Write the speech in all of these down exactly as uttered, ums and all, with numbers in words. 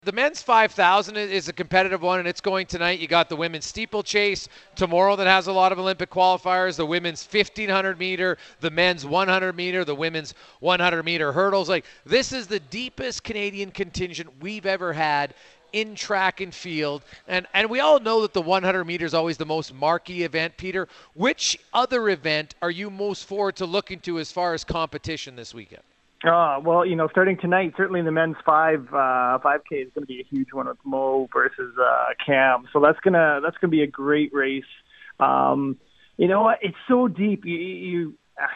The men's five thousand is a competitive one, and it's going tonight. You got the women's steeplechase tomorrow that has a lot of Olympic qualifiers, the women's fifteen hundred meter, the men's one hundred meter, the women's one hundred meter hurdles. Like, this is the deepest Canadian contingent we've ever had in track and field. And, and we all know that the one hundred meter is always the most marquee event. Peter, which other event are you most forward to looking to as far as competition this weekend? Uh, well, you know, starting tonight, certainly the men's five uh, five K is going to be a huge one with Mo versus uh, Cam. So that's gonna that's gonna be a great race. Um, you know what? It's so deep. You, you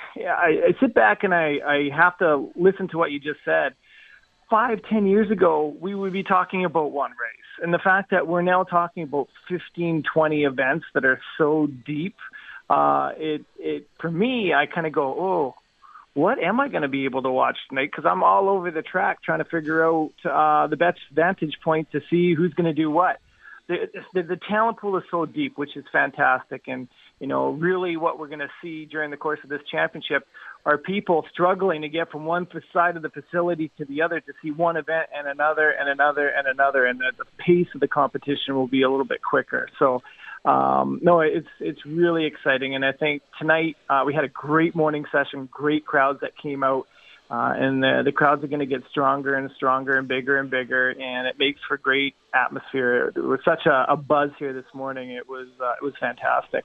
I, I sit back and I, I have to listen to what you just said. Five, ten years ago, we would be talking about one race, and the fact that we're now talking about fifteen, twenty events that are so deep, uh, it it for me, I kind of go, oh. What am I going to be able to watch tonight? Because I'm all over the track trying to figure out uh, the best vantage point to see who's going to do what. The, the, the talent pool is so deep, which is fantastic. And, you know, really what we're going to see during the course of this championship are people struggling to get from one side of the facility to the other to see one event and another and another and another. And the, the pace of the competition will be a little bit quicker. So, Um, no, it's it's really exciting, and I think tonight uh, we had a great morning session, great crowds that came out, uh, and the, the crowds are going to get stronger and stronger and bigger and bigger, and it makes for great atmosphere. There was such a, a buzz here this morning; it was uh, it was fantastic.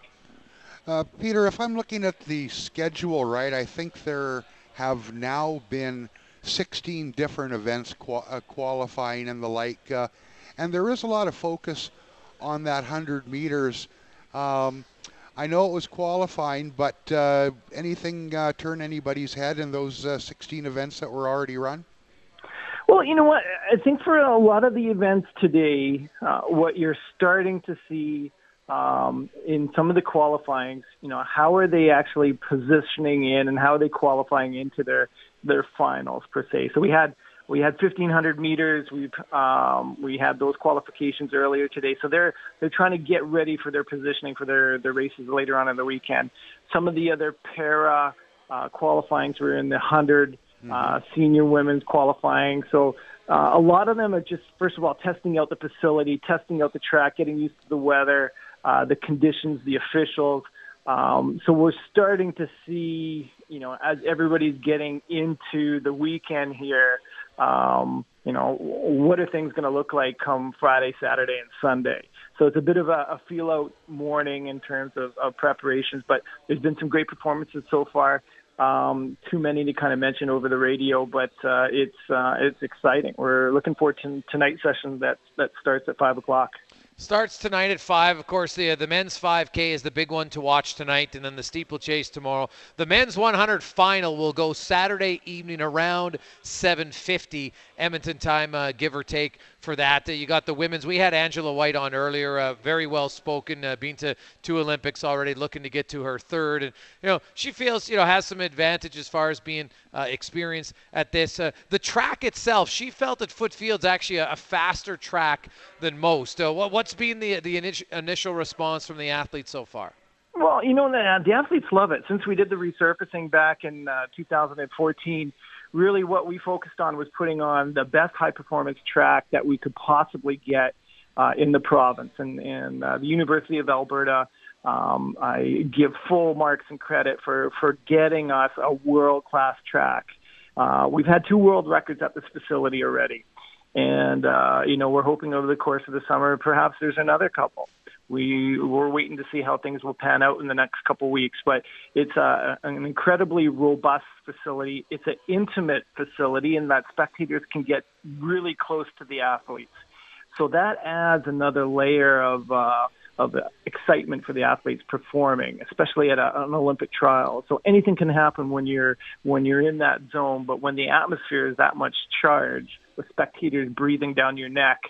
Uh, Peter, if I'm looking at the schedule right, I think there have now been sixteen different events qual- uh, qualifying and the like, uh, and there is a lot of focus on that one hundred meters. Um, I know it was qualifying, but uh, anything uh, turn anybody's head in those uh, sixteen events that were already run? Well, you know what? I think for a lot of the events today, uh, what you're starting to see um, in some of the qualifyings, you know, how are they actually positioning in and how are they qualifying into their, their finals per se. So we had We had fifteen hundred meters. We've um, we had those qualifications earlier today, so they're they're trying to get ready for their positioning for their, their races later on in the weekend. Some of the other para uh, qualifyings were in the hundred mm-hmm. uh, senior women's qualifying. So uh, a lot of them are just first of all testing out the facility, testing out the track, getting used to the weather, uh, the conditions, the officials. Um, so we're starting to see, you know, as everybody's getting into the weekend here. Um, you know, what are things going to look like come Friday, Saturday, and Sunday? So it's a bit of a, a feel-out morning in terms of, of preparations, but there's been some great performances so far. Um, too many to kind of mention over the radio, but uh, it's uh, it's exciting. We're looking forward to tonight's session that that starts at five o'clock. Starts tonight at five. Of course, the the men's five K is the big one to watch tonight, and then the steeplechase tomorrow. The men's one hundred final will go Saturday evening around seven fifty Edmonton time, uh, give or take, for that. Uh, you got the women's. We had Angela White on earlier, uh, very well spoken, uh, been to two Olympics already, looking to get to her third. And, you know, she feels, you know, has some advantage as far as being uh, experienced at this. Uh, the track itself, she felt that Foot Field's actually a, a faster track than most. Uh, what, what's been the, the init- initial response from the athletes so far? Well, you know, the, the athletes love it. Since we did the resurfacing back in uh, two thousand fourteen, really what we focused on was putting on the best high-performance track that we could possibly get uh, in the province. And, and uh, the University of Alberta, um, I give full marks and credit for, for getting us a world-class track. Uh, we've had two world records at this facility already. And, uh, you know, we're hoping over the course of the summer, perhaps there's another couple. We, we're waiting to see how things will pan out in the next couple of weeks. But it's a, an incredibly robust facility. It's an intimate facility in that spectators can get really close to the athletes. So that adds another layer of uh, of excitement for the athletes performing, especially at a, an Olympic trial. So anything can happen when you're when you're in that zone. But when the atmosphere is that much charged, with spectators breathing down your neck,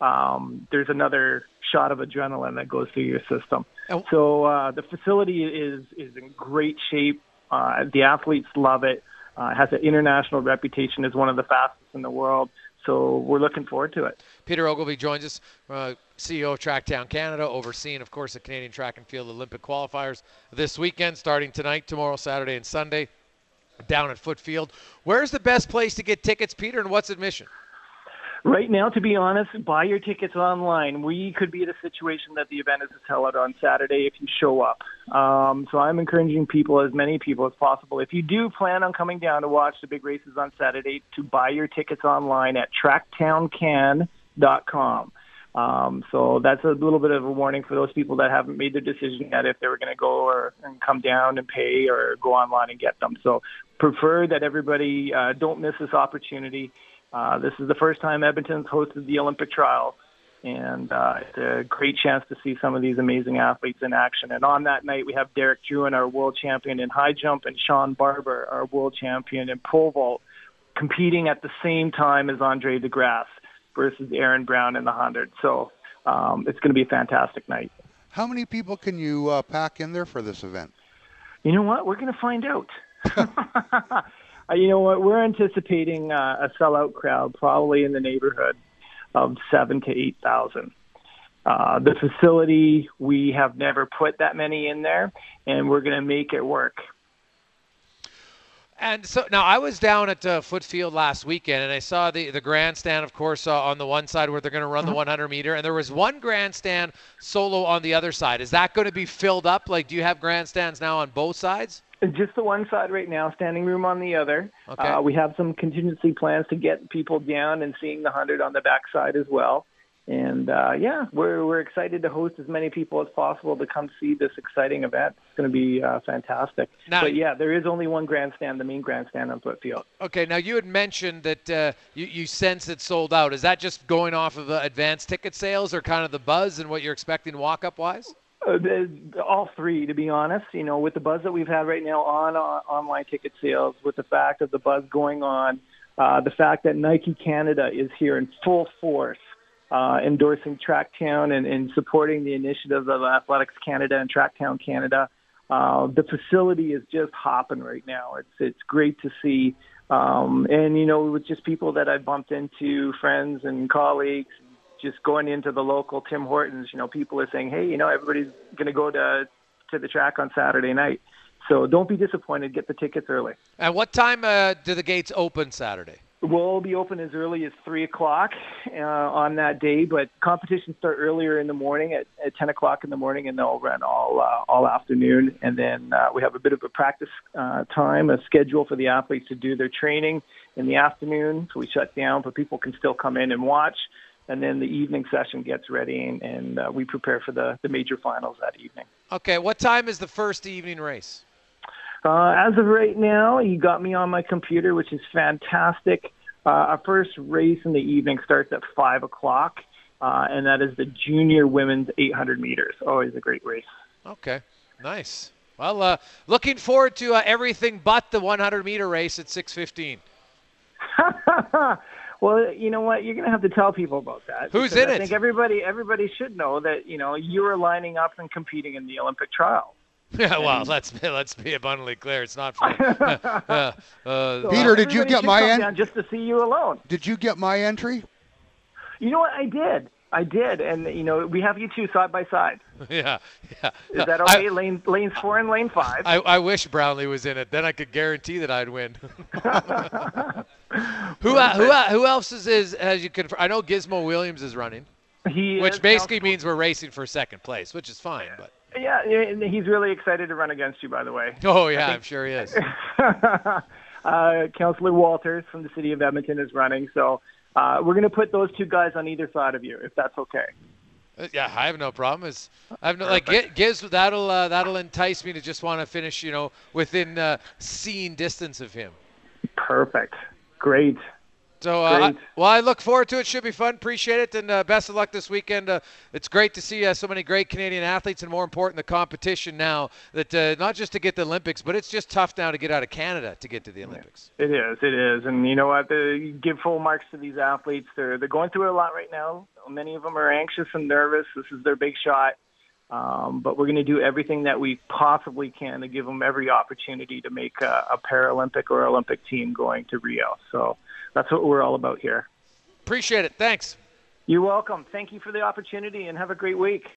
um, there's another shot of adrenaline that goes through your system. Oh. So uh, the facility is is in great shape. Uh, the athletes love it. Uh, it has an international reputation as one of the fastest in the world. So we're looking forward to it. Peter Ogilvie joins us, uh, C E O of Tracktown Canada, overseeing, of course, the Canadian Track and Field Olympic qualifiers this weekend, starting tonight, tomorrow, Saturday, and Sunday, down at Foot Field. Where's the best place to get tickets, Peter, and what's admission? Right now, to be honest, buy your tickets online. We could be in a situation that the event is a sellout on Saturday if you show up. Um, so I'm encouraging people, as many people as possible, if you do plan on coming down to watch the big races on Saturday, to buy your tickets online at track town can dot com. Um, so that's a little bit of a warning for those people that haven't made their decision yet if they were going to go or and come down and pay or go online and get them. So prefer that everybody uh, don't miss this opportunity. Uh, this is the first time Edmonton's hosted the Olympic trials, and uh, it's a great chance to see some of these amazing athletes in action. And on that night, we have Derek Drouin, our world champion in high jump, and Sean Barber, our world champion in pole vault, competing at the same time as Andre DeGrasse versus Aaron Brown in the one hundred. So um, it's going to be a fantastic night. How many people can you uh, pack in there for this event? You know what? We're going to find out. You know what? We're anticipating uh, a sellout crowd, probably in the neighborhood of seven to eight thousand. Uh, the facility, we have never put that many in there, and we're going to make it work. And so now I was down at uh, Footfield last weekend, and I saw the, the grandstand, of course, uh, on the one side where they're going to run the one hundred meter, and there was one grandstand solo on the other side. Is that going to be filled up? Like, do you have grandstands now on both sides? Just the one side right now, standing room on the other. Okay. Uh, we have some contingency plans to get people down and seeing the one hundred on the back side as well. And, uh, yeah, we're we're excited to host as many people as possible to come see this exciting event. It's going to be uh, fantastic. Now, but, yeah, there is only one grandstand, the main grandstand on Footfield. Okay, now you had mentioned that uh, you, you sense it sold out. Is that just going off of uh, advanced ticket sales or kind of the buzz and what you're expecting walk-up-wise? Uh, the, all three, to be honest. You know, with the buzz that we've had right now on uh, online ticket sales, with the fact of the buzz going on, uh, the fact that Nike Canada is here in full force, uh, endorsing Tracktown and, and supporting the initiatives of Athletics Canada and Tracktown Canada. Uh, the facility is just hopping right now. It's it's great to see. Um, and, you know, with just people that I've bumped into, friends and colleagues, just going into the local Tim Hortons, you know, people are saying, hey, you know, everybody's going to go to to the track on Saturday night. So don't be disappointed. Get the tickets early. And what time uh, do the gates open Saturday? We'll be open as early as three o'clock uh, on that day, but competitions start earlier in the morning at, at ten o'clock in the morning, and they'll run all uh, all afternoon. And then uh, we have a bit of a practice uh, time, a schedule for the athletes to do their training in the afternoon. So we shut down, but people can still come in and watch. And then the evening session gets ready, and, and uh, we prepare for the, the major finals that evening. Okay, what time is the first evening race? Uh, as of right now, you got me on my computer, which is fantastic. Uh, our first race in the evening starts at five o'clock, uh, and that is the junior women's eight hundred meters. Always a great race. Okay, nice. Well, uh, looking forward to uh, everything but the one hundred meter race at six fifteen. Well, you know what? You're going to have to tell people about that. Who's in I it? I think everybody everybody should know that, you know, you are lining up and competing in the Olympic trials. Yeah, well, let's let's be abundantly clear. It's not for uh, uh, So Peter, did you get my end? en- Just to see you alone. Did you get my entry? You know what? I did. I did, and you know we have you two side by side. Yeah, yeah. Is that okay? I, lane lanes four and lane five. I, I wish Brownlee was in it. Then I could guarantee that I'd win. who uh, who uh, who else is is as you can? I know Gizmo Williams is running, he which is basically now, means we're racing for second place, which is fine. Yeah. But yeah, and he's really excited to run against you. By the way. Oh yeah, I'm sure he is. uh, Councillor Walters from the city of Edmonton is running, so uh, we're going to put those two guys on either side of you, if that's okay. Uh, Yeah, I have no problem. Is I have no like Gi- Giz that'll uh, that'll entice me to just want to finish, you know, within uh, seeing distance of him. Perfect. Great. So, uh, I, Great. well, I look forward to it. Should be fun. Appreciate it, and uh, best of luck this weekend. Uh, it's great to see uh, so many great Canadian athletes, and more important, the competition now. That uh, not just to get the Olympics, but it's just tough now to get out of Canada to get to the Olympics. It is. It is. And you know what? The, you give full marks to these athletes. They're they're going through a lot right now. Many of them are anxious and nervous. This is their big shot. Um, but we're going to do everything that we possibly can to give them every opportunity to make a, a Paralympic or Olympic team going to Rio. So that's what we're all about here. Appreciate it. Thanks. You're welcome. Thank you for the opportunity, and have a great week.